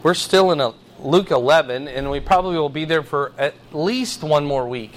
We're still in Luke 11, and we probably will be there for at least one more week.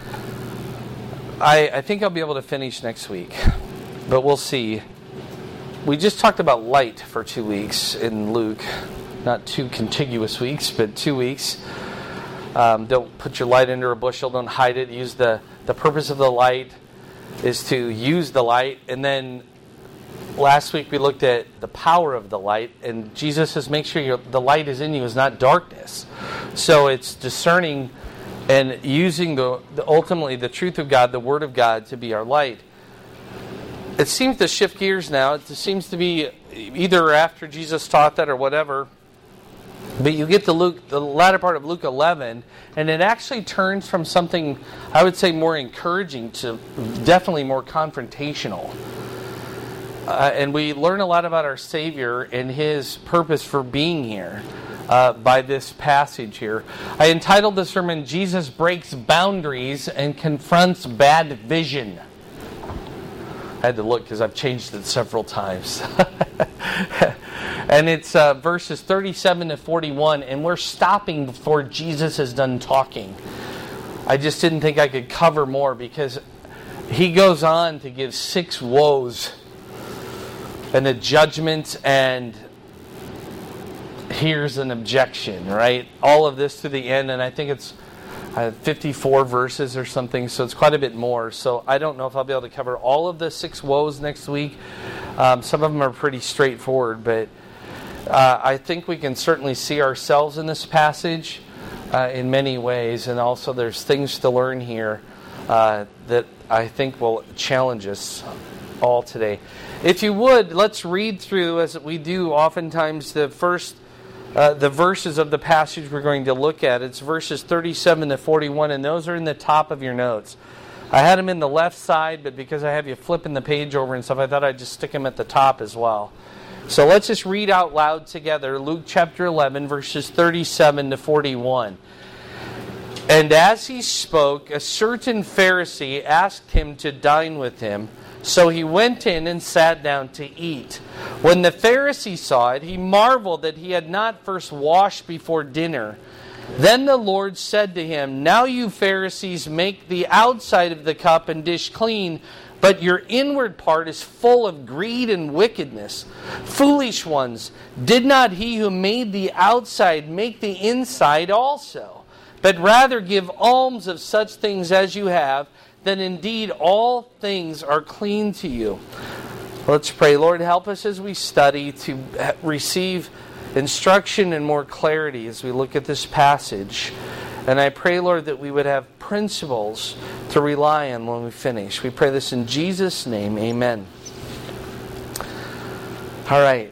I think I'll be able to finish next week, but we'll see. We just talked about light for 2 weeks in Luke. Not 2 contiguous weeks, but 2 weeks. Don't put your light under a bushel. Don't hide it. Use the purpose of the light is to use the light. And then last week we looked at the power of the light, and Jesus says make sure the light is in you is not darkness. So it's discerning and using ultimately the truth of God, the Word of God, to be our light. It seems to shift gears now. It seems to be either after Jesus taught that or whatever. But you get to Luke, the latter part of Luke 11, and it actually turns from something, I would say, more encouraging to definitely more confrontational. And we learn a lot about our Savior and His purpose for being here by this passage here. I entitled the sermon, Jesus Breaks Boundaries and Confronts Bad Vision. I had to look because I've changed it several times. And it's verses 37 to 41, and we're stopping before Jesus is done talking. I just didn't think I could cover more because he goes on to give 6 woes and a judgment, and here's an objection, right? All of this to the end, and I think it's 54 verses or something, so it's quite a bit more. So I don't know if I'll be able to cover all of the 6 woes next week. Some of them are pretty straightforward, but I think we can certainly see ourselves in this passage in many ways, and also there's things to learn here that I think will challenge us all today. If you would, let's read through, as we do oftentimes, the verses of the passage we're going to look at. It's verses 37 to 41, and those are in the top of your notes. I had them in the left side, but because I have you flipping the page over and stuff, I thought I'd just stick them at the top as well. So let's just read out loud together Luke chapter 11, verses 37 to 41. And as he spoke, a certain Pharisee asked him to dine with him. So he went in and sat down to eat. When the Pharisee saw it, he marveled that he had not first washed before dinner. Then the Lord said to him, Now you Pharisees make the outside of the cup and dish clean, but your inward part is full of greed and wickedness. Foolish ones, did not he who made the outside make the inside also? But rather give alms of such things as you have, then indeed all things are clean to you. Let's pray. Lord, help us as we study to receive instruction and more clarity as we look at this passage. And I pray, Lord, that we would have principles to rely on when we finish. We pray this in Jesus' name. Amen. All right.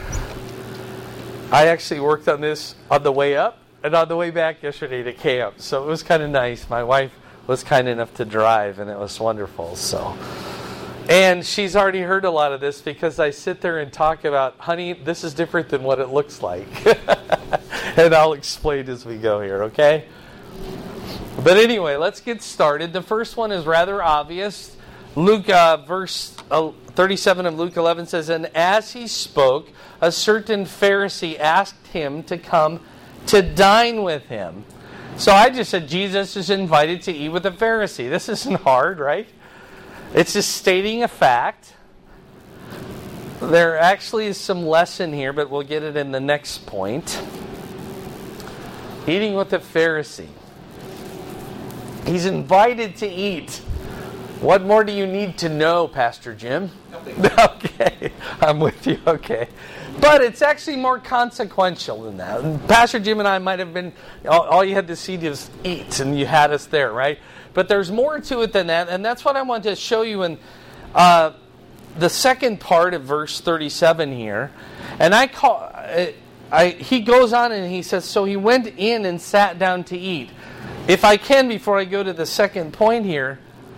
I actually worked on this on the way up and on the way back yesterday to camp. So it was kind of nice. My wife was kind enough to drive, and it was wonderful. And she's already heard a lot of this because I sit there and talk about, honey, this is different than what it looks like. And I'll explain as we go here, okay? But anyway, let's get started. The first one is rather obvious. Luke, verse 37 of Luke 11 says, And as he spoke, a certain Pharisee asked him to come to dine with him. So I just said Jesus is invited to eat with a Pharisee. This isn't hard, right? It's just stating a fact. There actually is some lesson here, but we'll get it in the next point. Eating with a Pharisee. He's invited to eat. What more do you need to know, Pastor Jim? Nothing. Okay, I'm with you, okay. But it's actually more consequential than that. Pastor Jim and I might have been, all you had to see was eat, and you had us there, right? But there's more to it than that, and that's what I want to show you in the second part of verse 37 here. And he goes on and he says, so he went in and sat down to eat. If I can, before I go to the second point here,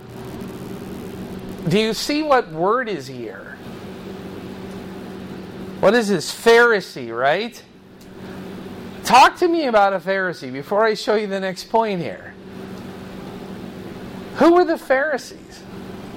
do you see what word is here? What is this? Pharisee, right? Talk to me about a Pharisee before I show you the next point here. Who were the Pharisees?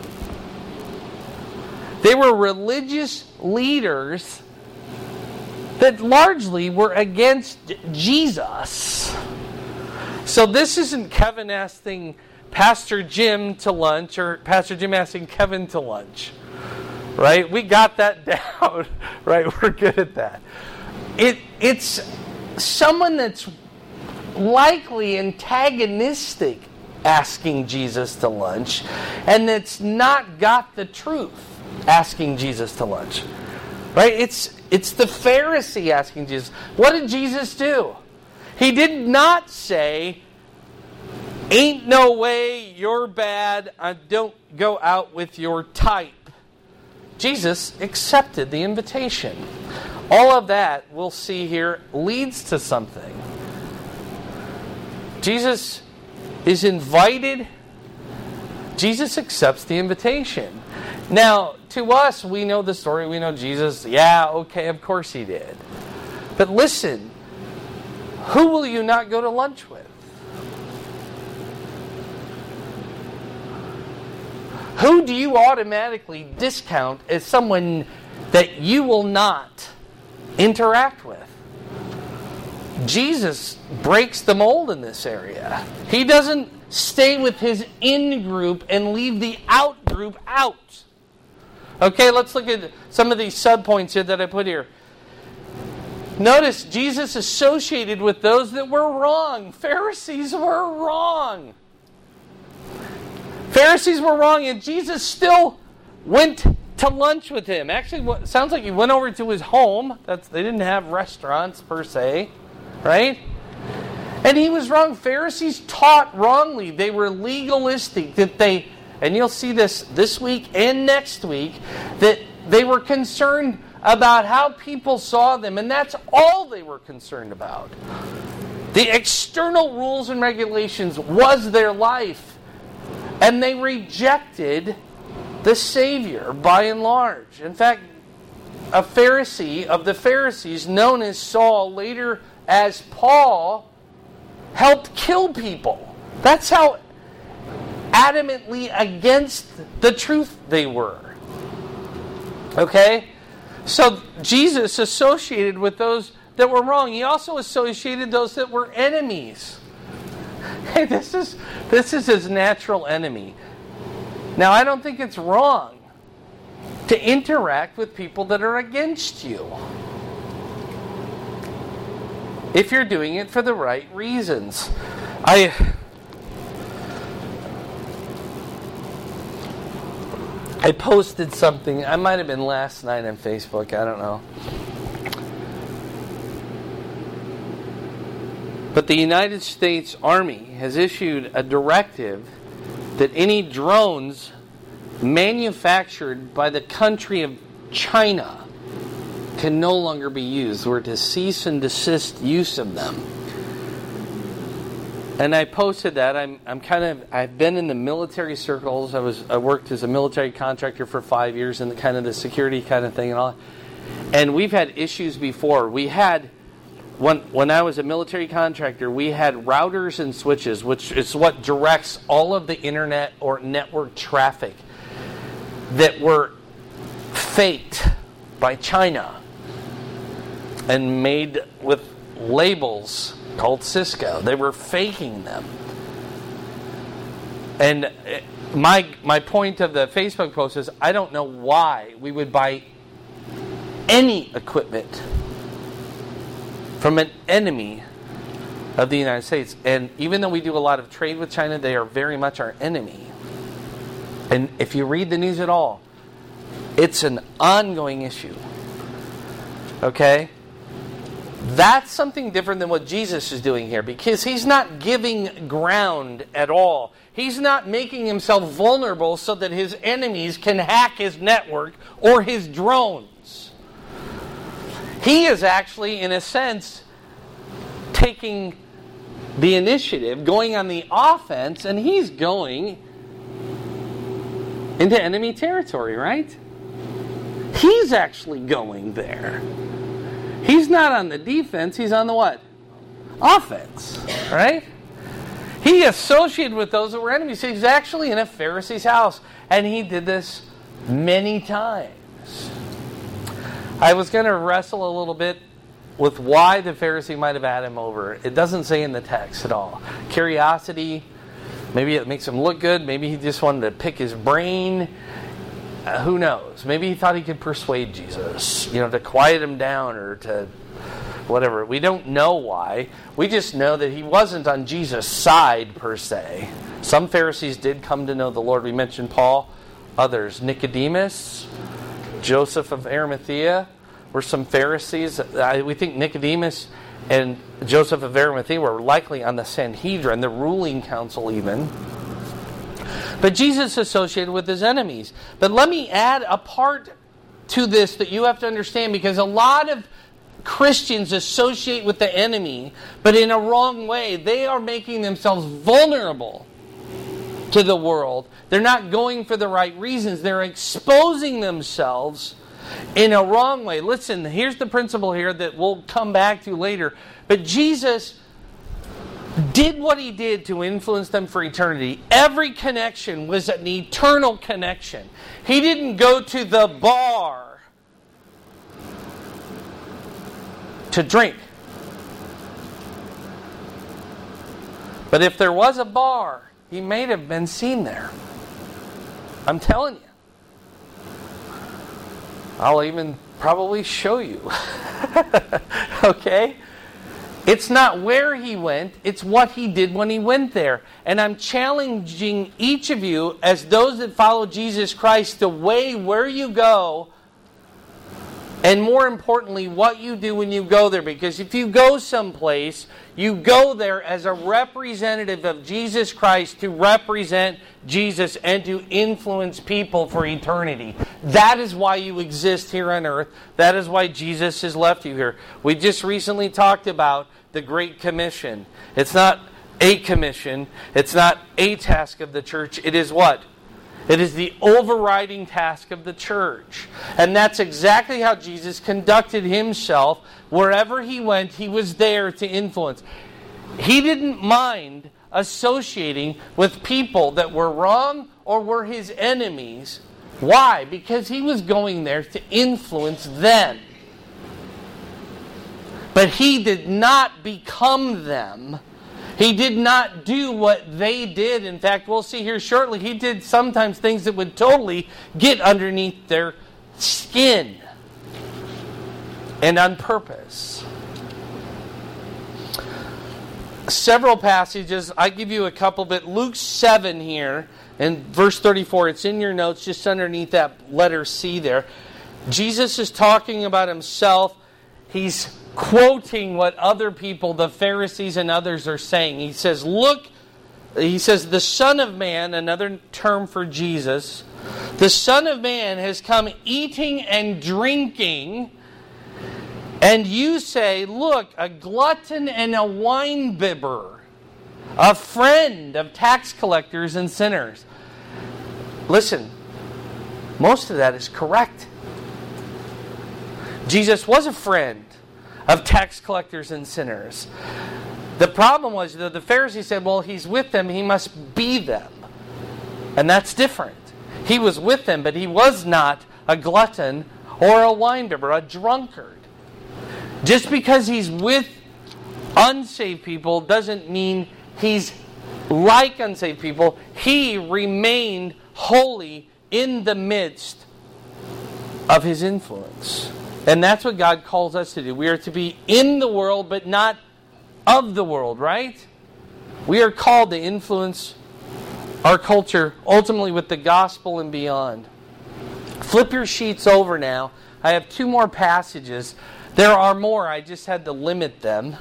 They were religious leaders that largely were against Jesus. So this isn't Kevin asking Pastor Jim to lunch or Pastor Jim asking Kevin to lunch. Right? We got that down. Right? We're good at that. It's someone that's likely antagonistic asking Jesus to lunch, and that's not got the truth asking Jesus to lunch. Right? It's the Pharisee asking Jesus. What did Jesus do? He did not say, "Ain't no way, you're bad, don't go out with your type." Jesus accepted the invitation. All of that, we'll see here, leads to something. Jesus is invited. Jesus accepts the invitation. Now, to us, we know the story. We know Jesus. Yeah, okay, of course he did. But listen, who will you not go to lunch with? Who do you automatically discount as someone that you will not interact with? Jesus breaks the mold in this area. He doesn't stay with his in-group and leave the out-group out. Okay, let's look at some of these subpoints here that I put here. Notice Jesus associated with those that were wrong. Pharisees were wrong. Pharisees were wrong, and Jesus still went to lunch with him. Actually, it sounds like he went over to his home. They didn't have restaurants per se, right? And he was wrong. Pharisees taught wrongly. They were legalistic. And you'll see this week and next week, that they were concerned about how people saw them, and that's all they were concerned about. The external rules and regulations was their life. And they rejected the Savior by and large. In fact, a Pharisee of the Pharisees, known as Saul, later as Paul, helped kill people. That's how adamantly against the truth they were. Okay? So Jesus associated with those that were wrong. He also associated those that were enemies. Hey, this is his natural enemy. Now, I don't think it's wrong to interact with people that are against you, if you're doing it for the right reasons. I posted something, I might have been last night on Facebook, I don't know. But the United States Army has issued a directive that any drones manufactured by the country of China can no longer be used. We're to cease and desist use of them. And I posted that. I've been in the military circles. I worked as a military contractor for 5 years in the kind of the security kind of thing and all. And we've had issues before. We had When I was a military contractor, we had routers and switches, which is what directs all of the internet or network traffic, that were faked by China and made with labels called Cisco. They were faking them. And my point of the Facebook post is, I don't know why we would buy any equipment from an enemy of the United States. And even though we do a lot of trade with China, they are very much our enemy. And if you read the news at all, it's an ongoing issue. Okay? That's something different than what Jesus is doing here, because he's not giving ground at all. He's not making himself vulnerable so that his enemies can hack his network or his drones. He is actually, in a sense, taking the initiative, going on the offense, and he's going into enemy territory, right? He's actually going there. He's not on the defense, he's on the what? Offense, right? He associated with those that were enemies. He's actually in a Pharisee's house, and he did this many times. I was going to wrestle a little bit with why the Pharisee might have had him over. It doesn't say in the text at all. Curiosity, maybe it makes him look good. Maybe he just wanted to pick his brain. Who knows? Maybe he thought he could persuade Jesus, to quiet him down or to whatever. We don't know why. We just know that he wasn't on Jesus' side per se. Some Pharisees did come to know the Lord. We mentioned Paul. Others, Nicodemus, Joseph of Arimathea, were some Pharisees. We think Nicodemus and Joseph of Arimathea were likely on the Sanhedrin, the ruling council even. But Jesus associated with his enemies. But let me add a part to this that you have to understand, because a lot of Christians associate with the enemy, but in a wrong way. They are making themselves vulnerable to the world. They're not going for the right reasons. They're exposing themselves in a wrong way. Listen, here's the principle here that we'll come back to later. But Jesus did what he did to influence them for eternity. Every connection was an eternal connection. He didn't go to the bar to drink. But if there was a bar, he may have been seen there. I'm telling you. I'll even probably show you. Okay? It's not where he went, it's what he did when he went there. And I'm challenging each of you, as those that follow Jesus Christ, to weigh where you go, and more importantly, what you do when you go there. Because if you go someplace, you go there as a representative of Jesus Christ to represent Jesus and to influence people for eternity. That is why you exist here on earth. That is why Jesus has left you here. We just recently talked about the Great Commission. It's not a commission. It's not a task of the church. It is what? It is the overriding task of the church. And that's exactly how Jesus conducted himself. Wherever he went, he was there to influence. He didn't mind associating with people that were wrong or were his enemies. Why? Because he was going there to influence them. But he did not become them. He did not do what they did. In fact, we'll see here shortly, he did sometimes things that would totally get underneath their skin. And on purpose. Several passages. I give you a couple, but Luke 7 here, in verse 34, it's in your notes, just underneath that letter C there. Jesus is talking about himself. He's quoting what other people, the Pharisees and others, are saying. He says, look, he says, the Son of Man, another term for Jesus, the Son of Man has come eating and drinking, and you say, look, a glutton and a winebibber, a friend of tax collectors and sinners. Listen, most of that is correct. Jesus was a friend of tax collectors and sinners. The problem was that the Pharisees said, well, he's with them, he must be them. And that's different. He was with them, but he was not a glutton or a winebibber, a drunkard. Just because he's with unsaved people doesn't mean he's like unsaved people. He remained holy in the midst of his influence. And that's what God calls us to do. We are to be in the world, but not of the world, right? We are called to influence our culture, ultimately with the gospel and beyond. Flip your sheets over now. I have two more passages. There are more. I just had to limit them.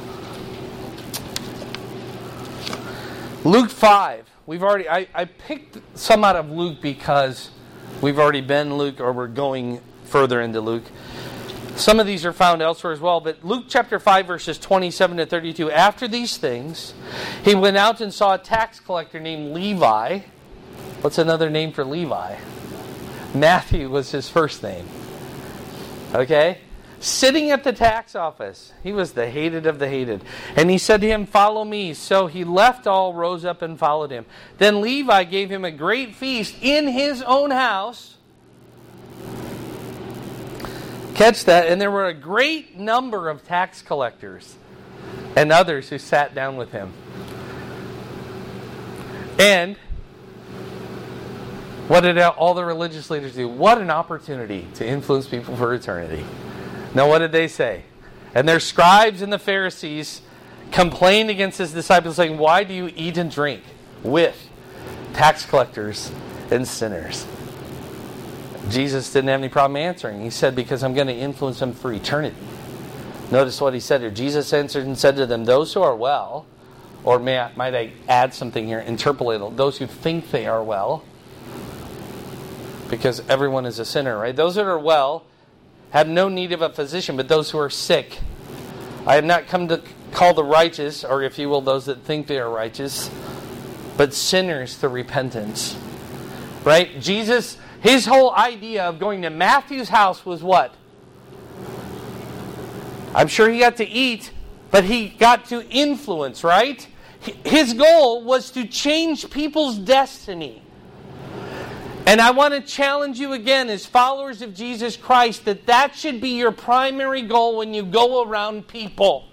Luke 5. I picked some out of Luke because we've already been Luke, or we're going further into Luke. Some of these are found elsewhere as well, but Luke chapter 5 verses 27 to 32. After these things, he went out and saw a tax collector named Levi. What's another name for Levi? Matthew was his first name. Okay? Sitting at the tax office. He was the hated of the hated. And he said to him, follow me. So he left all, rose up, and followed him. Then Levi gave him a great feast in his own house. catch that? And there were a great number of tax collectors and others who sat down with him. And what did all the religious leaders do? What an opportunity to influence people for eternity. Now, what did they say? And their scribes and the Pharisees complained against his disciples, saying, "Why do you eat and drink with tax collectors and sinners?" Jesus didn't have any problem answering. He said, "Because I'm going to influence them for eternity." Notice what he said here. Jesus answered and said to them, "Those who are well," or might I add something here, interpolate it, those who think they are well, because everyone is a sinner, right? Those that are well have no need of a physician, but those who are sick. I have not come to call the righteous, or if you will, those that think they are righteous, but sinners to repentance. Right? Jesus, his whole idea of going to Matthew's house was what? I'm sure he got to eat, but he got to influence, right? His goal was to change people's destiny. And I want to challenge you again as followers of Jesus Christ that should be your primary goal when you go around people.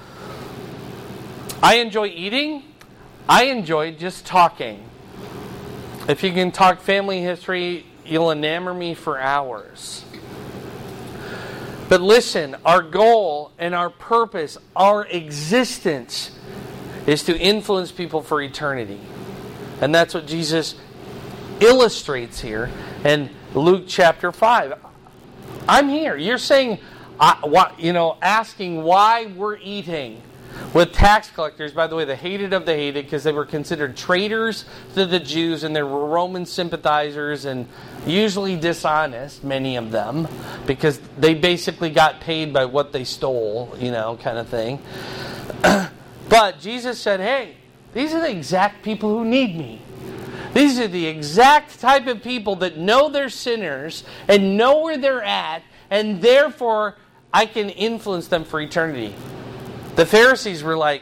I enjoy eating. I enjoy just talking. If you can talk family history, you'll enamor me for hours. But listen, our goal and our purpose, our existence, is to influence people for eternity. And that's what Jesus illustrates here in Luke chapter 5. I'm here. You're saying, asking why we're eating with tax collectors. By the way, the hated of the hated, because they were considered traitors to the Jews, and they were Roman sympathizers and usually dishonest, many of them, because they basically got paid by what they stole, kind of thing. But Jesus said, hey, these are the exact people who need me. These are the exact type of people that know they're sinners and know where they're at, and therefore I can influence them for eternity. The Pharisees were like,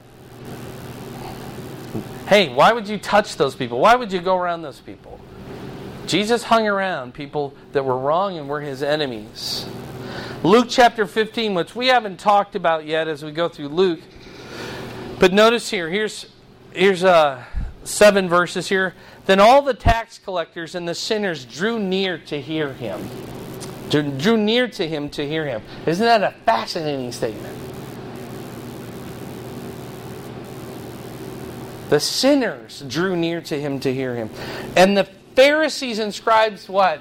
hey, why would you touch those people? Why would you go around those people? Jesus hung around people that were wrong and were his enemies. Luke chapter 15, which we haven't talked about yet as we go through Luke. But notice here, here's 7 verses here. Then all the tax collectors and the sinners drew near to hear him. Drew near to him to hear him. Isn't that a fascinating statement? The sinners drew near to him to hear him. And the Pharisees and scribes what?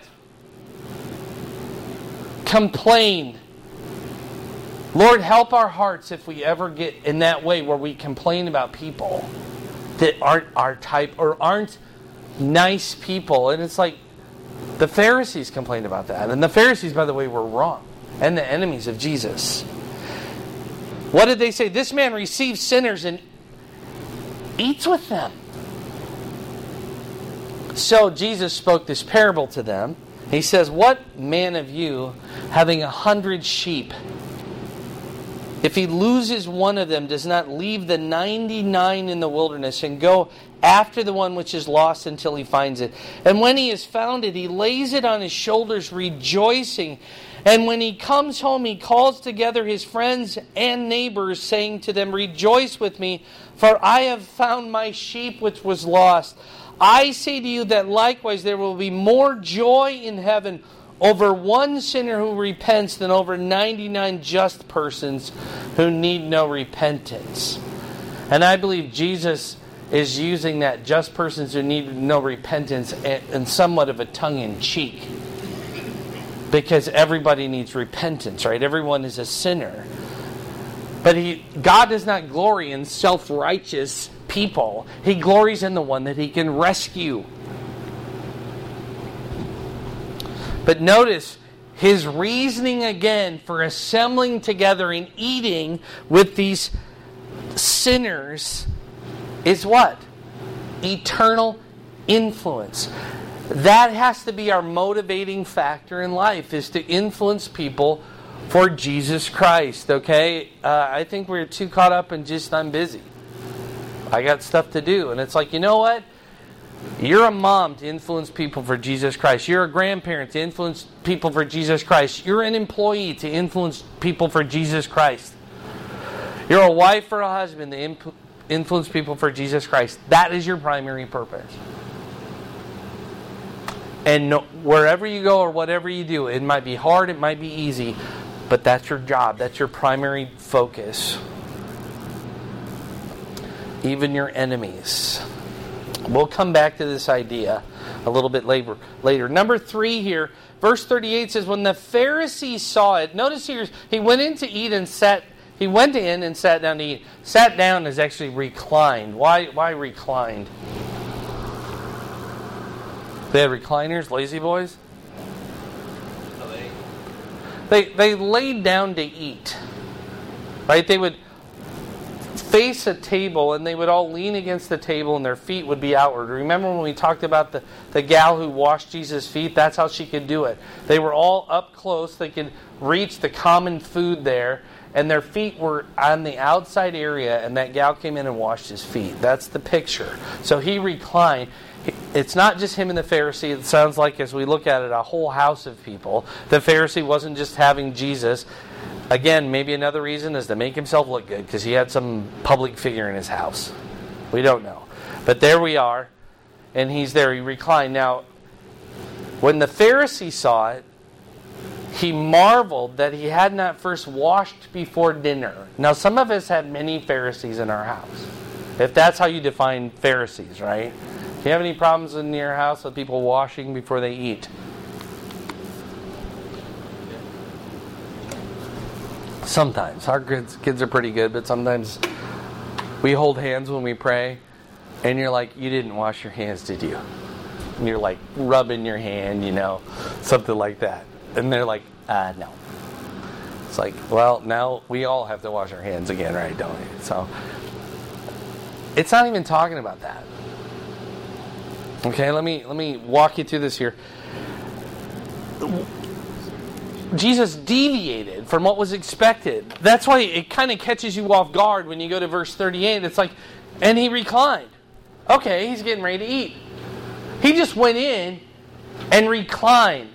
Complained. Lord, help our hearts if we ever get in that way where we complain about people that aren't our type or aren't nice people. And it's like the Pharisees complained about that. And the Pharisees, by the way, were wrong and the enemies of Jesus. What did they say? This man receives sinners and eats with them. So Jesus spoke this parable to them. He says, what man of you, having 100 sheep, if he loses one of them, does not leave the 99 in the wilderness and go after the one which is lost until he finds it? And when he has found it, he lays it on his shoulders, rejoicing. And when he comes home, he calls together his friends and neighbors, saying to them, rejoice with me, for I have found my sheep which was lost. I say to you that likewise there will be more joy in heaven over one sinner who repents than over 99 just persons who need no repentance. And I believe Jesus is using that just persons who need no repentance in somewhat of a tongue-in-cheek. Because everybody needs repentance, right? Everyone is a sinner. But God does not glory in self-righteous people. He glories in the one that he can rescue. But notice his reasoning again for assembling together and eating with these sinners is what? Eternal influence. That has to be our motivating factor in life, is to influence people for Jesus Christ, okay? I think we're too caught up in just, I'm busy. I got stuff to do. And it's like, you know what? You're a mom to influence people for Jesus Christ. You're a grandparent to influence people for Jesus Christ. You're an employee to influence people for Jesus Christ. You're a wife or a husband to influence people for Jesus Christ. That is your primary purpose. And wherever you go or whatever you do, it might be hard, it might be easy, but that's your job. That's your primary focus. Even your enemies. We'll come back to this idea a little bit later. Number 3 here, verse 38 says, when the Pharisees saw it, notice here, he went in to eat and sat. He went in and sat down to eat. Sat down is actually reclined. Why reclined? They had recliners, lazy boys? They laid down to eat. Right? They would face a table and they would all lean against the table and their feet would be outward. Remember when we talked about the gal who washed Jesus' feet? That's how she could do it. They were all up close. They could reach the common food there. And their feet were on the outside area, and that gal came in and washed his feet. That's the picture. So he reclined. It's not just him and the Pharisee. It sounds like, as we look at it, a whole house of people. The Pharisee wasn't just having Jesus. Again, maybe another reason is to make himself look good, because he had some public figure in his house. We don't know. But there we are, and he's there. He reclined. Now, when the Pharisee saw it, he marveled that he had not first washed before dinner. Now, some of us have many Pharisees in our house. If that's how you define Pharisees, right? Do you have any problems in your house with people washing before they eat? Sometimes. Our kids are pretty good, but sometimes we hold hands when we pray, and you're like, you didn't wash your hands, did you? And you're like rubbing your hand, something like that. And they're like, no. It's like, well, now we all have to wash our hands again, right, don't we? So, it's not even talking about that. Okay, let me walk you through this here. Jesus deviated from what was expected. That's why it kind of catches you off guard when you go to verse 38. It's like, and he reclined. Okay, he's getting ready to eat. He just went in and reclined.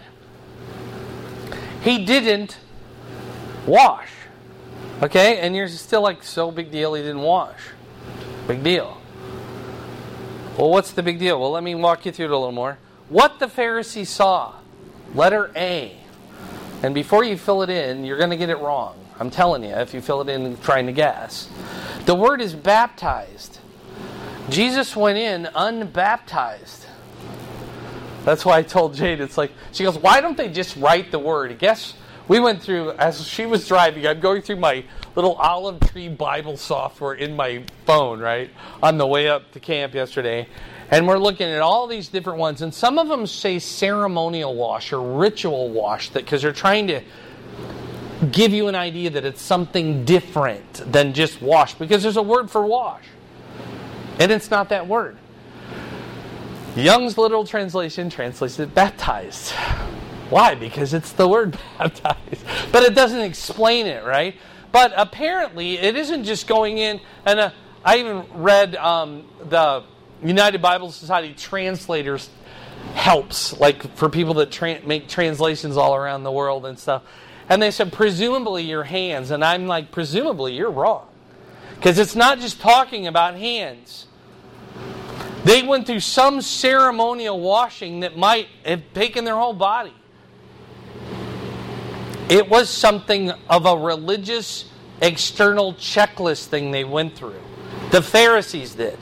He didn't wash. Okay? And you're still like, so big deal he didn't wash. Big deal. Well, what's the big deal? Well, let me walk you through it a little more. What the Pharisee saw. Letter A. And before you fill it in, you're going to get it wrong. I'm telling you, if you fill it in trying to guess. The word is baptized. Jesus went in unbaptized. That's why I told Jade, it's like, she goes, why don't they just write the word? Guess we went through, as she was driving, I'm going through my little Olive Tree Bible software in my phone, right, on the way up to camp yesterday. And we're looking at all these different ones. And some of them say ceremonial wash or ritual wash, because they're trying to give you an idea that it's something different than just wash. Because there's a word for wash. And it's not that word. Young's literal translation translates it baptized. Why? Because it's the word baptized. But it doesn't explain it, right? But apparently it isn't just going in. And I even read the United Bible Society translators helps, like for people that make translations all around the world and stuff. And they said, presumably your hands. And I'm like, presumably you're wrong. Because it's not just talking about hands. They went through some ceremonial washing that might have taken their whole body. It was something of a religious external checklist thing they went through. The Pharisees did.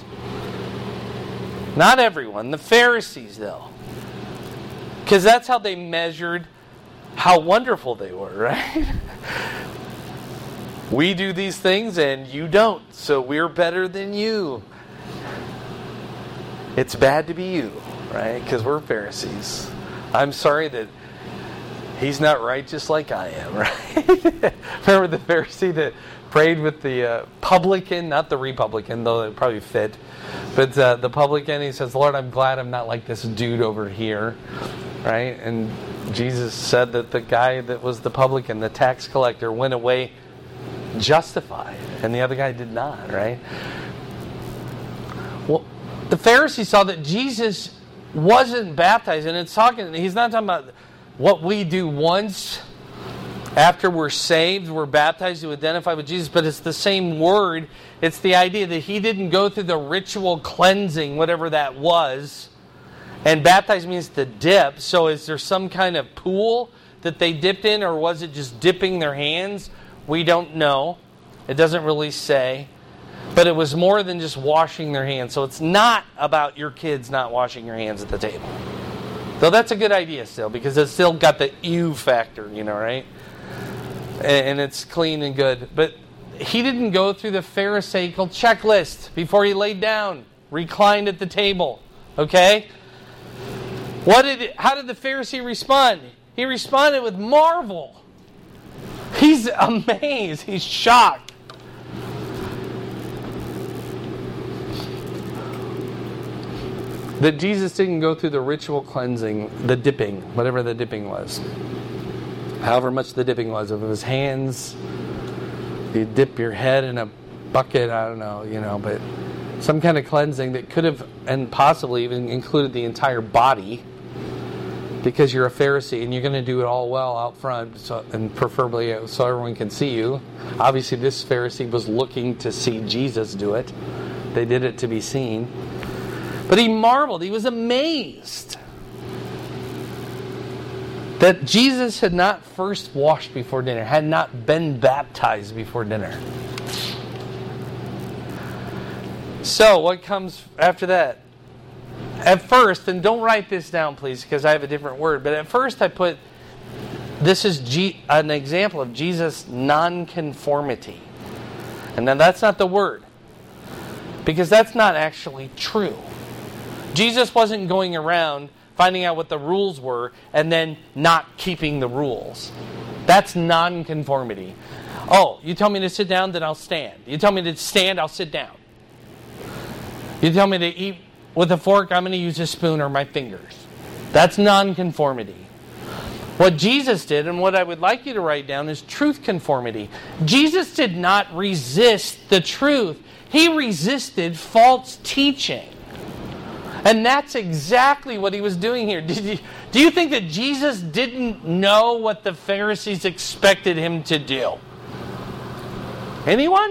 Not everyone. The Pharisees, though. Because that's how they measured how wonderful they were, right? We do these things and you don't, so we're better than you. It's bad to be you, right? Because we're Pharisees. I'm sorry that he's not righteous like I am, right? Remember the Pharisee that prayed with the publican, not the Republican, though it probably fit, but the publican, he says, Lord, I'm glad I'm not like this dude over here, right? And Jesus said that the guy that was the publican, the tax collector, went away justified, and the other guy did not, right? Well, the Pharisees saw that Jesus wasn't baptized, and he's not talking about what we do once after we're saved, we're baptized to identify with Jesus, but it's the same word. It's the idea that he didn't go through the ritual cleansing, whatever that was. And baptize means to dip. So is there some kind of pool that they dipped in, or was it just dipping their hands? We don't know. It doesn't really say. But it was more than just washing their hands. So it's not about your kids not washing your hands at the table. Though that's a good idea still, because it's still got the ew factor, right? And it's clean and good. But he didn't go through the Pharisaical checklist before he laid down, reclined at the table. Okay? How did the Pharisee respond? He responded with marvel. He's amazed. He's shocked. That Jesus didn't go through the ritual cleansing, the dipping, whatever the dipping was. However much the dipping was. If it was hands, you dip your head in a bucket, I don't know, but some kind of cleansing that could have and possibly even included the entire body, because you're a Pharisee and you're going to do it all well out front, and preferably so everyone can see you. Obviously, this Pharisee was looking to see Jesus do it. They did it to be seen. But he marveled. He was amazed that Jesus had not first washed before dinner, had not been baptized before dinner. So, what comes after that? At first, and don't write this down, please, because I have a different word, but at first I put, this is an example of Jesus' nonconformity. And now that's not the word, because that's not actually true. Jesus wasn't going around finding out what the rules were and then not keeping the rules. That's nonconformity. Oh, you tell me to sit down, then I'll stand. You tell me to stand, I'll sit down. You tell me to eat with a fork, I'm going to use a spoon or my fingers. That's nonconformity. What Jesus did, and what I would like you to write down, is truth conformity. Jesus did not resist the truth. He resisted false teaching. And that's exactly what he was doing here. Do you think that Jesus didn't know what the Pharisees expected him to do? Anyone?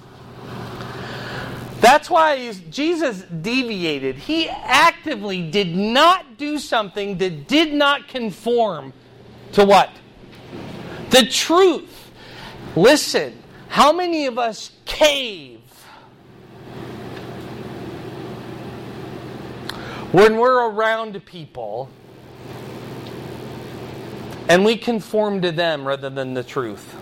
That's why Jesus deviated. He actively did not do something that did not conform to what? The truth. Listen, how many of us cave when we're around people and we conform to them rather than the truth?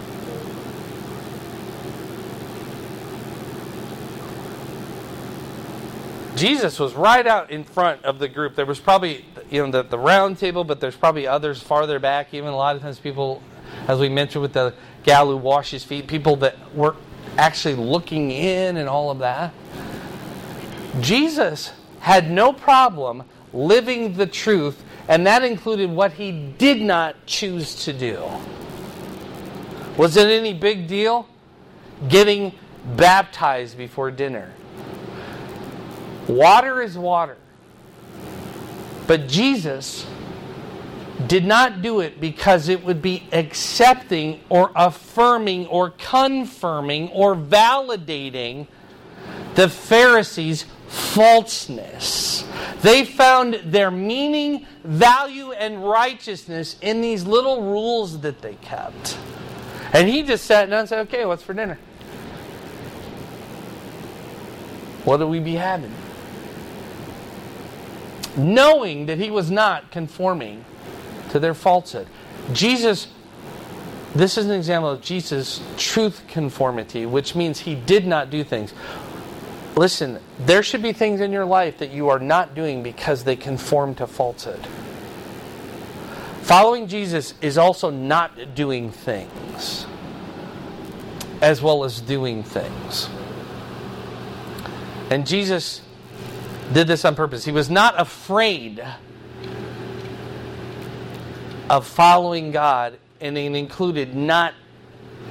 Jesus was right out in front of the group. There was probably, the round table, but there's probably others farther back. Even a lot of times people, as we mentioned with the gal who washed his feet, people that were actually looking in and all of that. Jesus had no problem living the truth, and that included what he did not choose to do. Was it any big deal? Getting baptized before dinner. Water is water. But Jesus did not do it because it would be accepting or affirming or confirming or validating the Pharisees' falseness. They found their meaning, value, and righteousness in these little rules that they kept. And he just sat down and said, okay, what's for dinner? What do we be having? Knowing that he was not conforming to their falsehood. This is an example of Jesus' truth conformity, which means he did not do things. Listen, there should be things in your life that you are not doing because they conform to falsehood. Following Jesus is also not doing things, as well as doing things. And Jesus did this on purpose. He was not afraid of following God, and it included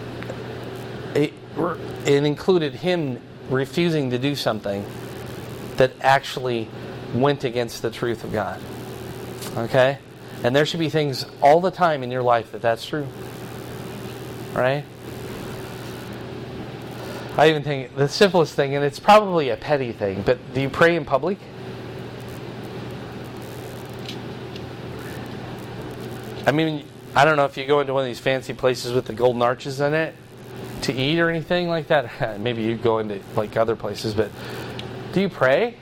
him refusing to do something that actually went against the truth of God. Okay? And there should be things all the time in your life that's true. Right? I even think the simplest thing, and it's probably a petty thing, but do you pray in public? I mean, I don't know if you go into one of these fancy places with the golden arches in it to eat or anything like that. Maybe you go into like other places, but do you pray?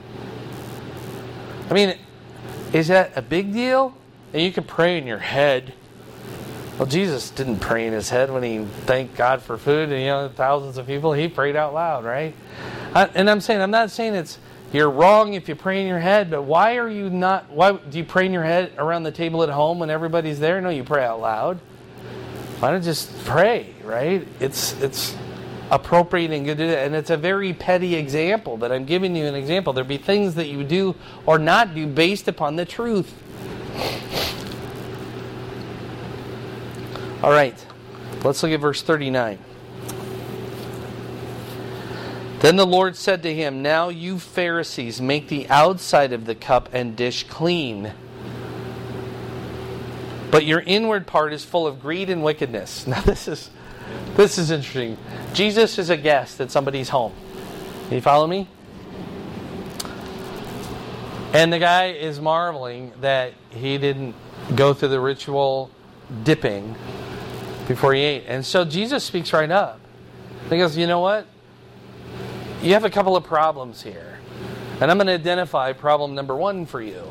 I mean, is that a big deal? And you can pray in your head. Well, Jesus didn't pray in his head when he thanked God for food and thousands of people. He prayed out loud, right? I'm not saying you're wrong if you pray in your head, but why do you pray in your head around the table at home when everybody's there? No, you pray out loud. Why don't you just pray, right? It's appropriate and good to do that. And it's a very petty example, but I'm giving you an example. There'll be things that you do or not do based upon the truth. All right, let's look at verse 39. Then the Lord said to him, "Now you Pharisees make the outside of the cup and dish clean, but your inward part is full of greed and wickedness." Now this is interesting. Jesus is a guest at somebody's home. Can you follow me? And the guy is marveling that he didn't go through the ritual dipping before he ate. And so Jesus speaks right up. He goes, "You know what? You have a couple of problems here. And I'm going to identify problem number one for you.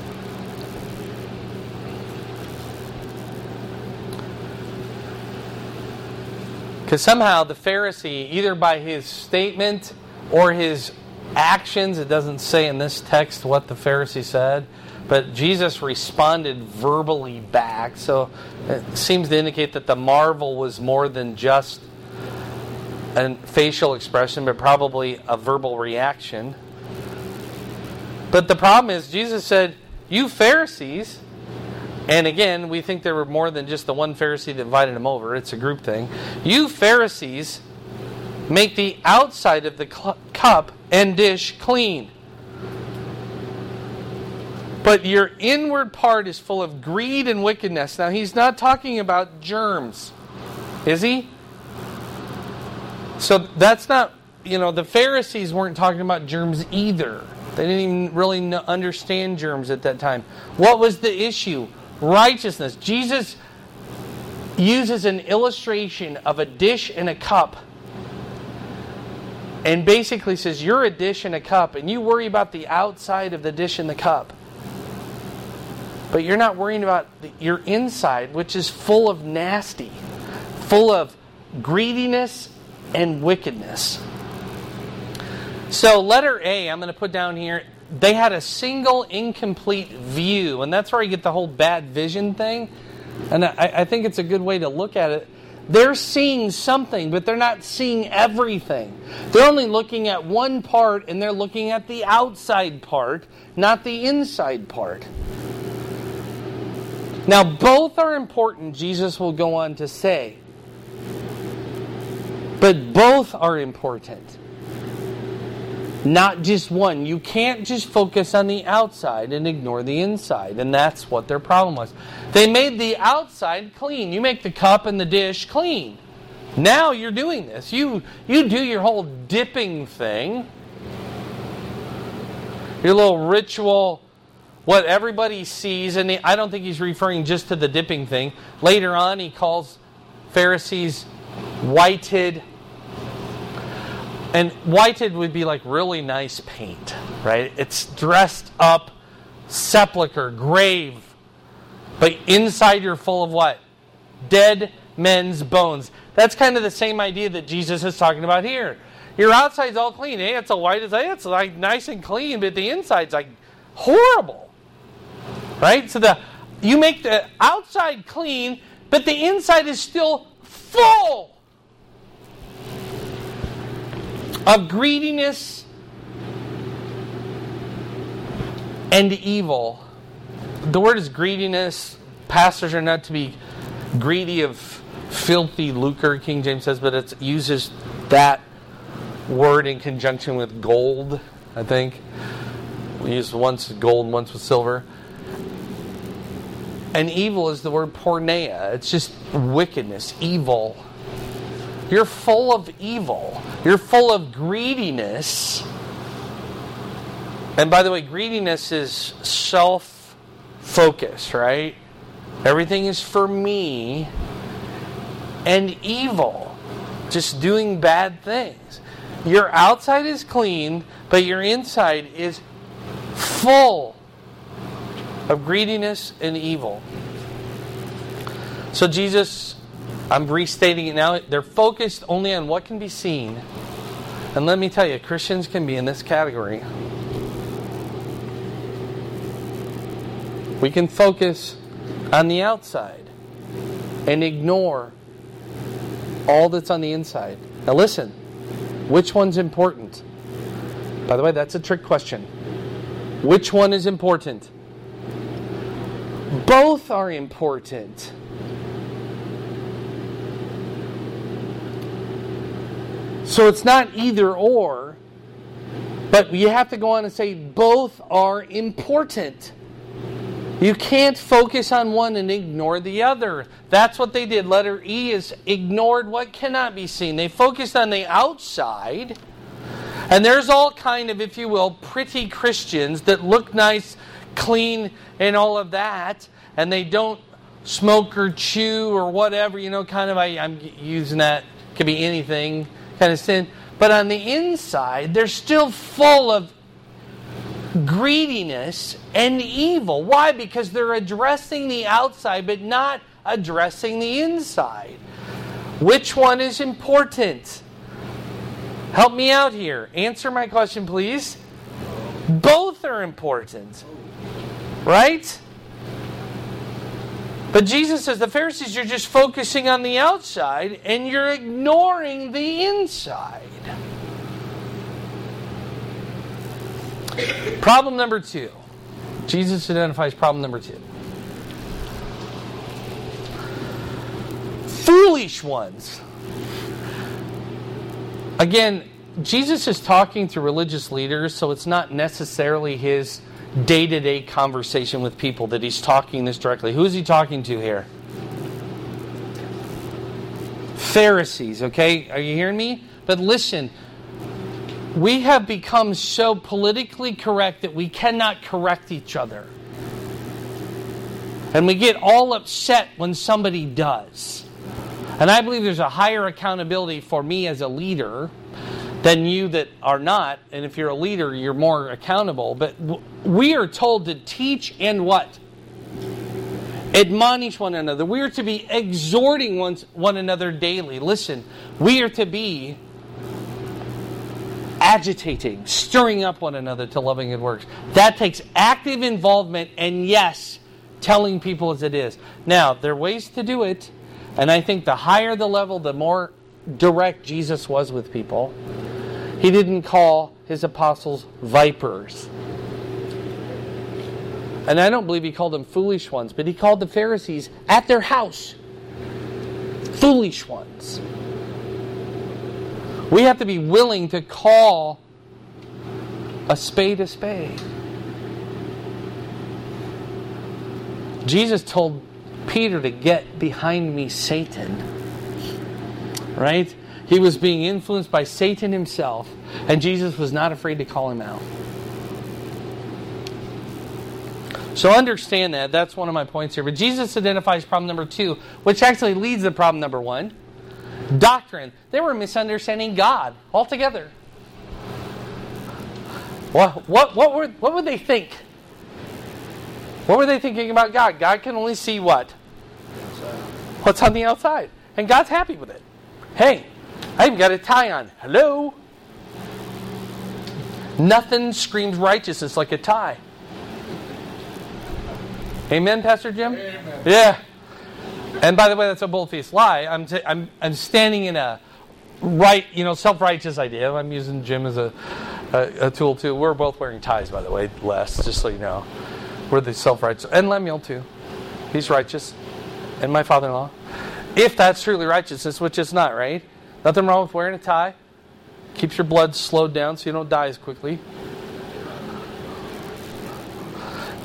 Because somehow the Pharisee, either by his statement or his actions, it doesn't say in this text what the Pharisee said, but Jesus responded verbally back. So it seems to indicate that the marvel was more than just a facial expression, but probably a verbal reaction. But the problem is, Jesus said, "You Pharisees," and again, we think there were more than just the one Pharisee that invited him over. It's a group thing. "You Pharisees make the outside of the cup and dish clean, but your inward part is full of greed and wickedness." Now, he's not talking about germs, is he? So that's not, the Pharisees weren't talking about germs either. They didn't even really understand germs at that time. What was the issue? Righteousness. Jesus uses an illustration of a dish and a cup and basically says, you're a dish and a cup, and you worry about the outside of the dish and the cup. But you're not worrying about your inside, which is full of nasty, full of greediness and wickedness. So letter A, I'm going to put down here, they had a single incomplete view. And that's where you get the whole bad vision thing. And I think it's a good way to look at it. They're seeing something, but they're not seeing everything. They're only looking at one part, and they're looking at the outside part, not the inside part. Now, both are important, Jesus will go on to say. But both are important. Not just one. You can't just focus on the outside and ignore the inside. And that's what their problem was. They made the outside clean. You make the cup and the dish clean. Now you're doing this. You do your whole dipping thing. Your little ritual, what everybody sees. And I don't think he's referring just to the dipping thing. Later on, he calls Pharisees whited. And whited would be like really nice paint, right? It's dressed up, sepulcher, grave. But inside you're full of what? Dead men's bones. That's kind of the same idea that Jesus is talking about here. Your outside's all clean. Hey, it's a white, it's like nice and clean, but the inside's like horrible. Right? So you make the outside clean, but the inside is still full of greediness and evil. The word is greediness. Pastors are not to be greedy of filthy lucre, King James says, but it uses that word in conjunction with gold. I think. We used once with gold and once with silver. And evil is the word porneia. It's just wickedness, evil. You're full of evil. You're full of greediness. And by the way, greediness is self-focus, right? Everything is for me. And evil, just doing bad things. Your outside is clean, but your inside is full of greediness and evil. So Jesus, I'm restating it now, they're focused only on what can be seen. And let me tell you, Christians can be in this category. We can focus on the outside and ignore all that's on the inside. Now listen, which one's important? By the way, that's a trick question. Which one is important? Both are important. So it's not either or, but you have to go on and say both are important. You can't focus on one and ignore the other. That's what they did. Letter E is ignored what cannot be seen. They focused on the outside. And there's all kind of, if you will, pretty Christians that look nice, clean, and all of that. And they don't smoke or chew or whatever, kind of, I'm using that, could be anything, kind of sin. But on the inside, they're still full of greediness and evil. Why? Because they're addressing the outside but not addressing the inside. Which one is important? Help me out here. Answer my question, please. Both are important. Right? But Jesus says the Pharisees, you're just focusing on the outside and you're ignoring the inside. Problem number 2. Jesus identifies problem number 2. Foolish ones. Again, Jesus is talking to religious leaders, so it's not necessarily his day-to-day conversation with people that he's talking this directly. Who is he talking to here? Pharisees, okay? Are you hearing me? But listen, we have become so politically correct that we cannot correct each other. And we get all upset when somebody does. And I believe there's a higher accountability for me as a leader than you that are not. And if you're a leader, you're more accountable. But we are told to teach and what? Admonish one another. We are to be exhorting one another daily. Listen, we are to be agitating, stirring up one another to loving good works. That takes active involvement and, yes, telling people as it is. Now, there are ways to do it. And I think the higher the level, the more direct Jesus was with people. He didn't call his apostles vipers. And I don't believe he called them foolish ones, but he called the Pharisees at their house foolish ones. We have to be willing to call a spade a spade. Jesus told Peter to get behind me, Satan. Right? He was being influenced by Satan himself, and Jesus was not afraid to call him out. So understand that. That's one of my points here. But Jesus identifies problem number 2, which actually leads to problem number 1. Doctrine. They were misunderstanding God altogether. What would they think? What were they thinking about God? God can only see what? What's on the outside. And God's happy with it. Hey, I even got a tie on. Hello? Nothing screams righteousness like a tie. Amen, Pastor Jim? Amen. Yeah. And by the way, that's a bold-faced lie. I'm standing in a right, self-righteous idea. I'm using Jim as a tool too. We're both wearing ties, by the way, Les, just so you know. We're the self-righteous. And Lemuel too. He's righteous. And my father-in-law. If that's truly righteousness, which it's not, right? Nothing wrong with wearing a tie. Keeps your blood slowed down so you don't die as quickly.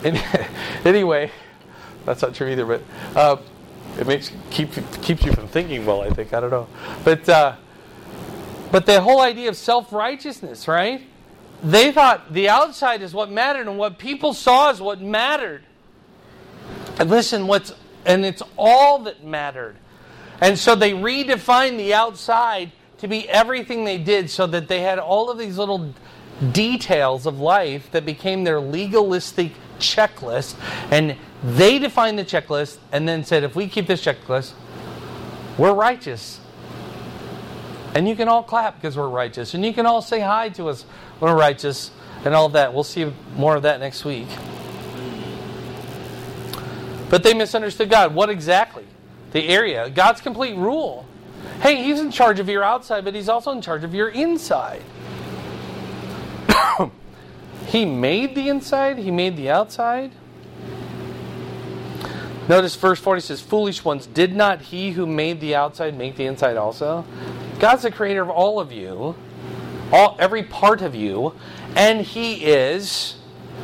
Anyway, that's not true either, but it keeps you from thinking well, I think. I don't know. But the whole idea of self-righteousness, right? They thought the outside is what mattered, and what people saw is what mattered. And listen, it's all that mattered. And so they redefined the outside to be everything they did, so that they had all of these little details of life that became their legalistic checklist. And they defined the checklist and then said, if we keep this checklist, we're righteous. And you can all clap because we're righteous. And you can all say hi to us when we're righteous and all that. We'll see more of that next week. But they misunderstood God. What exactly? The area. God's complete rule. Hey, He's in charge of your outside, but He's also in charge of your inside. He made the inside. He made the outside. Notice verse 40 says, foolish ones, did not He who made the outside make the inside also? God's the creator of all of you, every part of you, and He is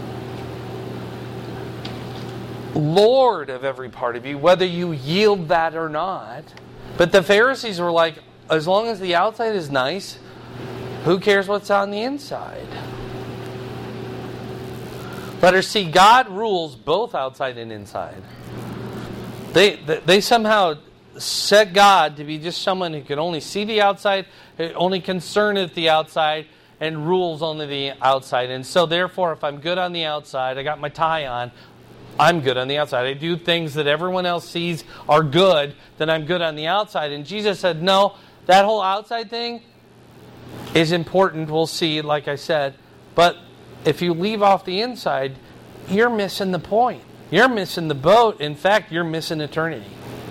Lord of every part of you, whether you yield that or not. But the Pharisees were like, as long as the outside is nice, who cares what's on the inside? Let us see, God rules both outside and inside. They somehow set God to be just someone who can only see the outside, only concerned with the outside, and rules only the outside. And so therefore, if I'm good on the outside, I got my tie on, I'm good on the outside. I do things that everyone else sees are good, then I'm good on the outside. And Jesus said, no, that whole outside thing is important, we'll see, like I said. But if you leave off the inside, you're missing the point. You're missing the boat. In fact, you're missing eternity.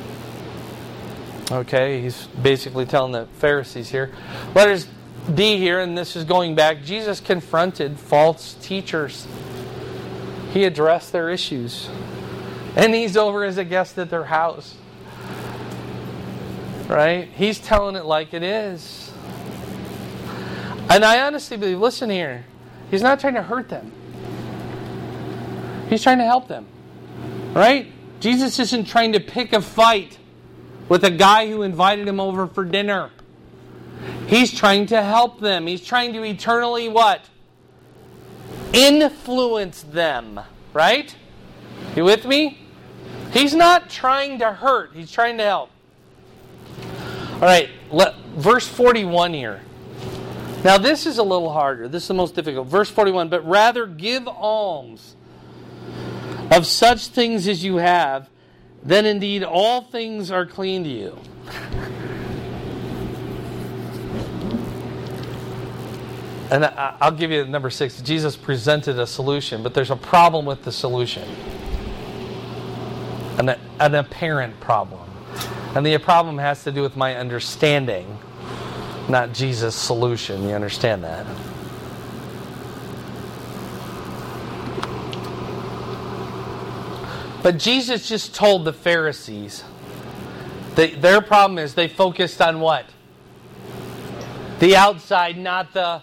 Okay, he's basically telling the Pharisees here. Letters D here, and this is going back. Jesus confronted false teachers. He addressed their issues. And he's over as a guest at their house. Right? He's telling it like it is. And I honestly believe, listen here, He's not trying to hurt them. He's trying to help them. Right? Jesus isn't trying to pick a fight with a guy who invited him over for dinner. He's trying to help them. He's trying to eternally what? Influence them. Right? You with me? He's not trying to hurt. He's trying to help. All right. Verse 41 here. Now this is a little harder. This is the most difficult. Verse 41. But rather give alms of such things as you have, then indeed all things are clean to you. And I'll give you number 6. Jesus presented a solution, but there's a problem with the solution. An apparent problem. And the problem has to do with my understanding, not Jesus' solution. You understand that? But Jesus just told the Pharisees that their problem is they focused on what? The outside, not the...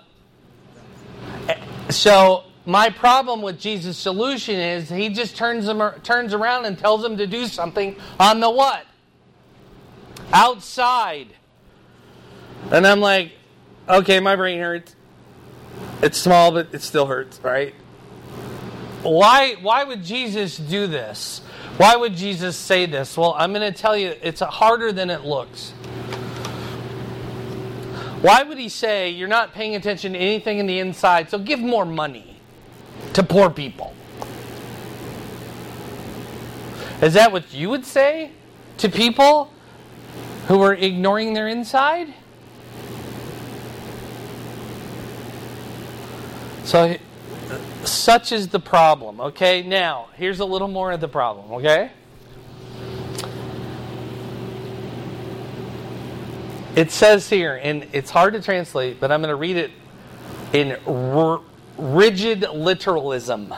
So my problem with Jesus' solution is He just turns around and tells them to do something on the what? Outside. And I'm like, okay, my brain hurts. It's small, but it still hurts, right? Why would Jesus do this? Why would Jesus say this? Well, I'm going to tell you, it's harder than it looks. Why would He say, you're not paying attention to anything in the inside, so give more money to poor people? Is that what you would say to people who are ignoring their inside? So, such is the problem, okay? Now, here's a little more of the problem, okay? It says here, and it's hard to translate, but I'm going to read it in rigid literalism.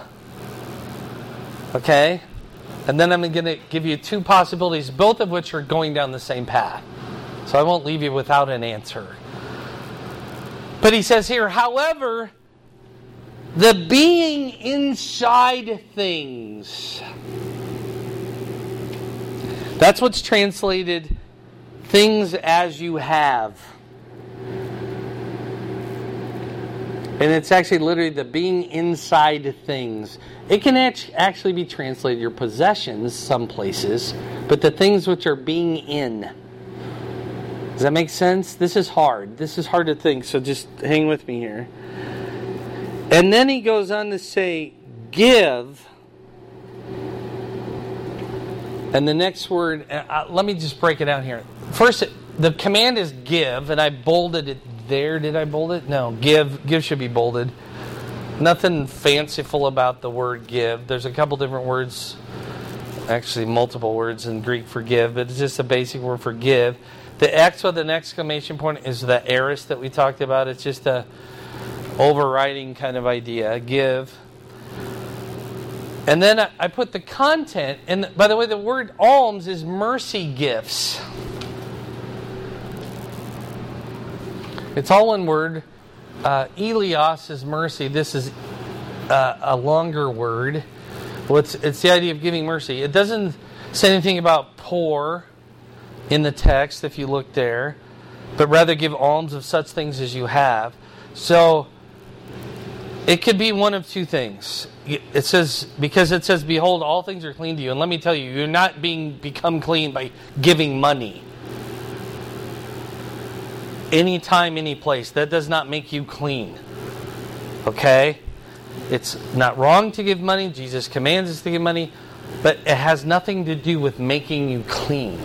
Okay? And then I'm going to give you 2 possibilities, both of which are going down the same path. So I won't leave you without an answer. But he says here, however, The being inside things. That's what's translated things as you have. And it's actually literally the being inside things. It can actually be translated your possessions some places, but the things which are being in. Does that make sense? This is hard. This is hard to think, so just hang with me here. And then he goes on to say, give. And the next word, let me just break it out here. First, the command is give, and I bolded it there. Did I bold it? No. Give should be bolded. Nothing fanciful about the word give. There's a couple different words, actually multiple words in Greek for give, but it's just a basic word for give. The X with an exclamation point is the aorist that we talked about. It's just a overriding kind of idea. Give. And then I put the content, and by the way, the word alms is mercy gifts. It's all one word. Elios is mercy. This is a longer word. Well, it's the idea of giving mercy. It doesn't say anything about poor in the text, if you look there, but rather give alms of such things as you have. So it could be one of two things. It says, behold, all things are clean to you. And let me tell you, you're not become clean by giving money. Anytime, any place. That does not make you clean. Okay? It's not wrong to give money. Jesus commands us to give money. But it has nothing to do with making you clean.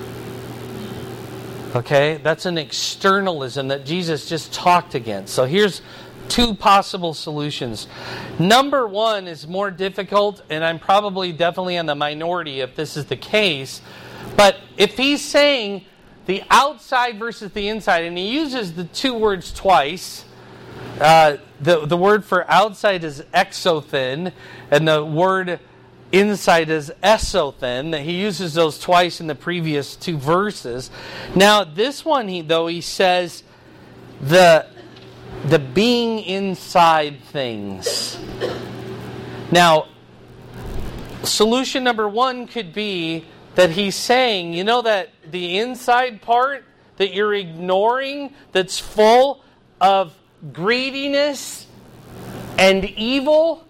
Okay? That's an externalism that Jesus just talked against. So here's two possible solutions. Number one is more difficult, and I'm probably definitely in the minority if this is the case. But if he's saying the outside versus the inside, and he uses the two words twice. The word for outside is exothen, and the word inside is esothen. He uses those twice in the previous two verses. Now, this one, he says the being inside things. Now, solution number one could be that he's saying, you know that the inside part that you're ignoring, that's full of greediness and evil,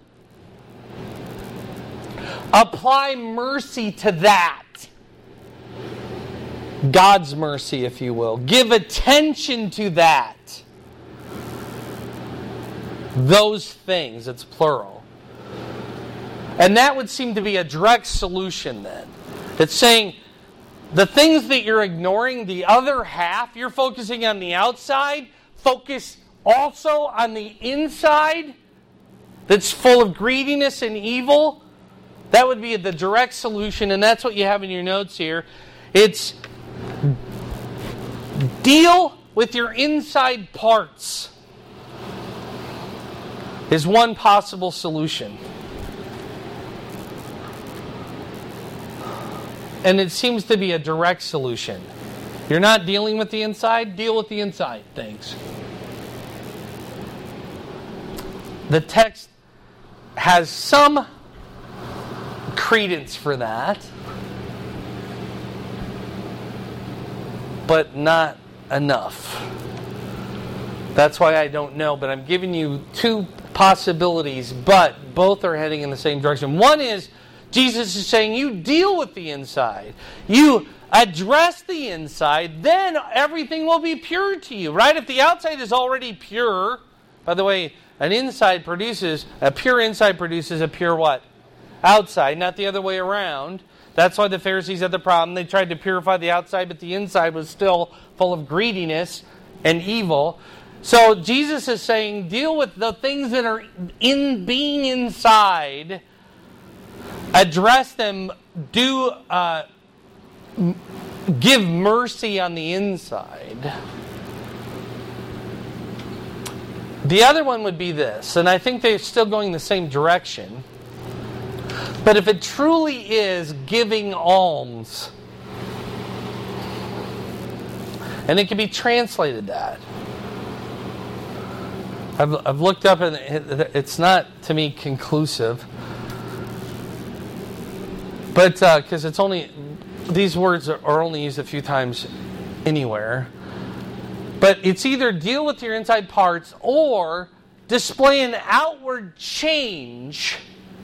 apply mercy to that. God's mercy, if you will. Give attention to that. Those things, it's plural. And that would seem to be a direct solution then. It's saying the things that you're ignoring, the other half, you're focusing on the outside, focus also on the inside that's full of greediness and evil. That would be the direct solution, and that's what you have in your notes here. It's deal with your inside parts is one possible solution. And it seems to be a direct solution. You're not dealing with the inside, deal with the inside things. The text has some credence for that, but not enough. That's why I don't know, but I'm giving you two possibilities, but both are heading in the same direction. One is, Jesus is saying, you deal with the inside. You address the inside, then everything will be pure to you, right? If the outside is already pure, by the way, a pure inside produces a pure what? Outside, not the other way around. That's why the Pharisees had the problem. They tried to purify the outside, but the inside was still full of greediness and evil. So Jesus is saying, deal with the things that are being inside. Address them, give mercy on the inside. The other one would be this, and I think they're still going the same direction. But if it truly is giving alms, and it can be translated that. I've looked up and it's not, to me, conclusive. But because it's only, these words are only used a few times anywhere. But it's either deal with your inside parts or display an outward change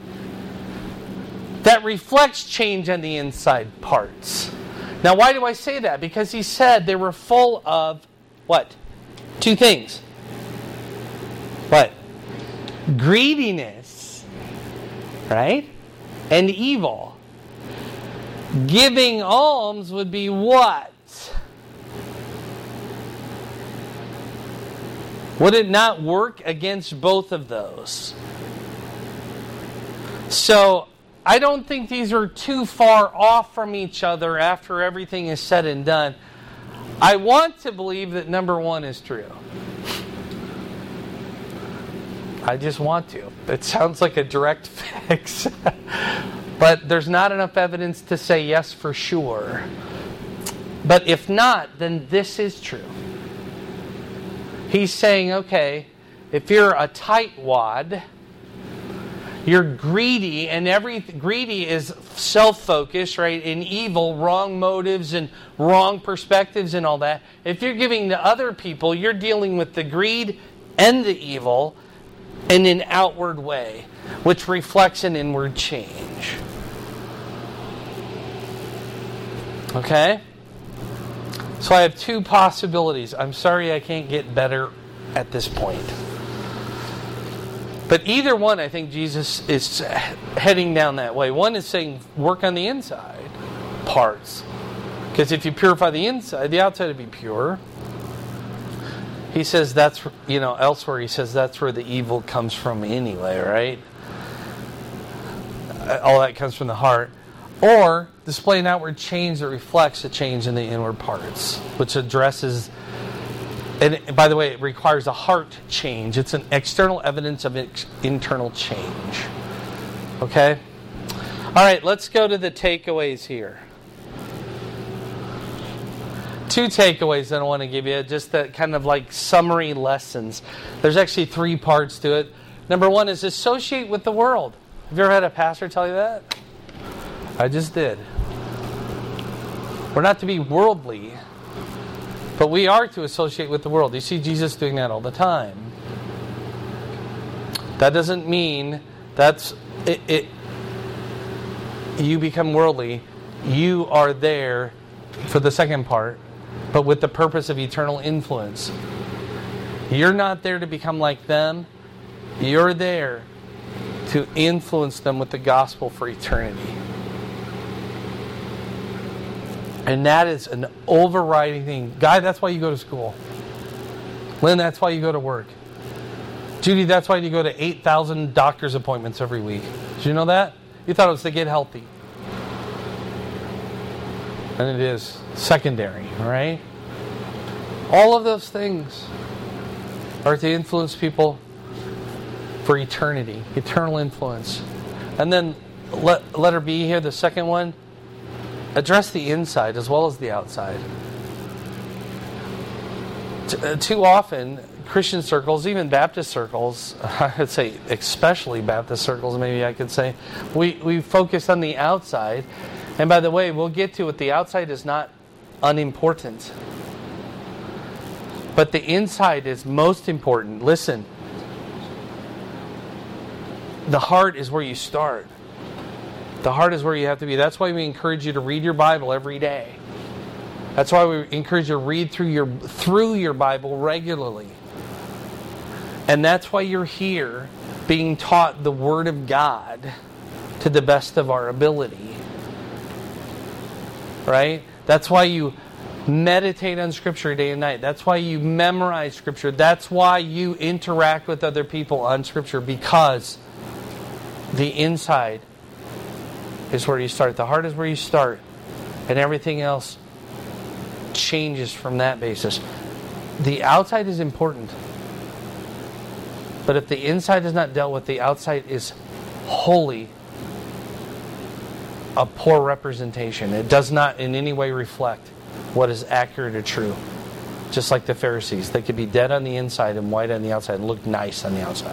that reflects change on the inside parts. Now, why do I say that? Because he said they were full of what? Two things. What? Greediness, right? And evil. Giving alms would be what? Would it not work against both of those? So, I don't think these are too far off from each other after everything is said and done. I want to believe that number one is true. I just want to. It sounds like a direct fix. But there's not enough evidence to say yes for sure. But if not, then this is true. He's saying, okay, if you're a tightwad, you're greedy, and greedy is self-focused, right? And evil, wrong motives and wrong perspectives and all that. If you're giving to other people, you're dealing with the greed and the evil in an outward way, which reflects an inward change. Okay? So I have two possibilities. I'm sorry I can't get better at this point. But either one, I think Jesus is heading down that way. One is saying work on the inside parts. Because if you purify the inside, the outside will be pure. He says that's, elsewhere he says that's where the evil comes from anyway, right? All that comes from the heart. Or display an outward change that reflects a change in the inward parts, which addresses, and by the way, it requires a heart change. It's an external evidence of internal change. Okay? All right, let's go to the takeaways here. Two takeaways that I want to give you, just that kind of like summary lessons. There's actually three parts to it. Number one is associate with the world. Have you ever had a pastor tell you that? I just did. We're not to be worldly, but we are to associate with the world. You see Jesus doing that all the time. That doesn't mean that's it. You become worldly. You are there for the second part, but with the purpose of eternal influence. You're not there to become like them. You're there to influence them with the gospel for eternity. And that is an overriding thing. Guy, that's why you go to school. Lynn, that's why you go to work. Judy, that's why you go to 8,000 doctor's appointments every week. Did you know that? You thought it was to get healthy. And it is secondary, right? All of those things are to influence people for eternity, eternal influence. And then letter B here, the second one, address the inside as well as the outside. Too often, Christian circles, even Baptist circles, I would say especially Baptist circles, maybe I could say, we focus on the outside. And by the way, we'll get to it, the outside is not unimportant. But the inside is most important. Listen, the heart is where you start. The heart is where you have to be. That's why we encourage you to read your Bible every day. That's why we encourage you to read through your Bible regularly. And that's why you're here being taught the Word of God to the best of our ability. Right? That's why you meditate on Scripture day and night. That's why you memorize Scripture. That's why you interact with other people on Scripture, because the inside is where you start. The heart is where you start. And everything else changes from that basis. The outside is important. But if the inside is not dealt with, the outside is wholly a poor representation. It does not in any way reflect what is accurate or true. Just like the Pharisees. They could be dead on the inside and white on the outside and look nice on the outside.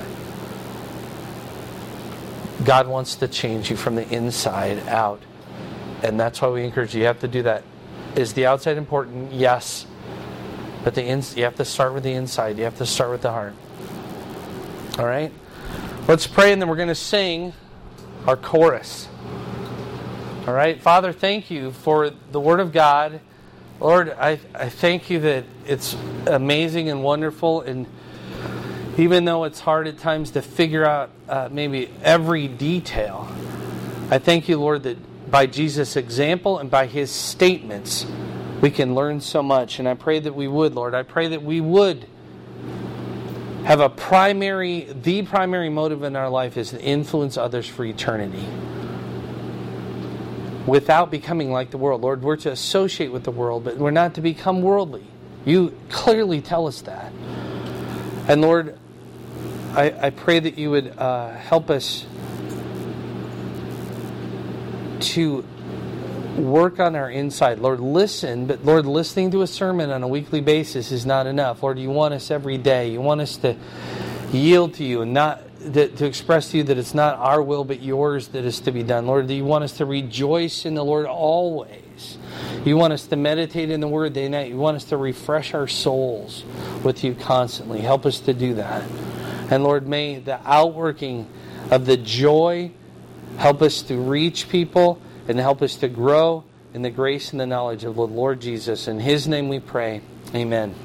God wants to change you from the inside out. And that's why we encourage you. You have to do that. Is the outside important? Yes. But you have to start with the inside. You have to start with the heart. All right? Let's pray, and then we're going to sing our chorus. All right? Father, thank you for the Word of God. Lord, I thank you that it's amazing and wonderful, and even though it's hard at times to figure out maybe every detail, I thank you, Lord, that by Jesus' example and by His statements, we can learn so much. And I pray that we would, Lord. I pray that we would have the primary motive in our life is to influence others for eternity. Without becoming like the world. Lord, we're to associate with the world, but we're not to become worldly. You clearly tell us that. And Lord, I pray that you would help us to work on our inside. Lord, listen, but Lord, listening to a sermon on a weekly basis is not enough. Lord, you want us every day. You want us to yield to you and not to express to you that it's not our will but yours that is to be done. Lord, you want us to rejoice in the Lord always. You want us to meditate in the Word day and night. You want us to refresh our souls with you constantly. Help us to do that. And Lord, may the outworking of the joy help us to reach people and help us to grow in the grace and the knowledge of the Lord Jesus. In His name we pray. Amen.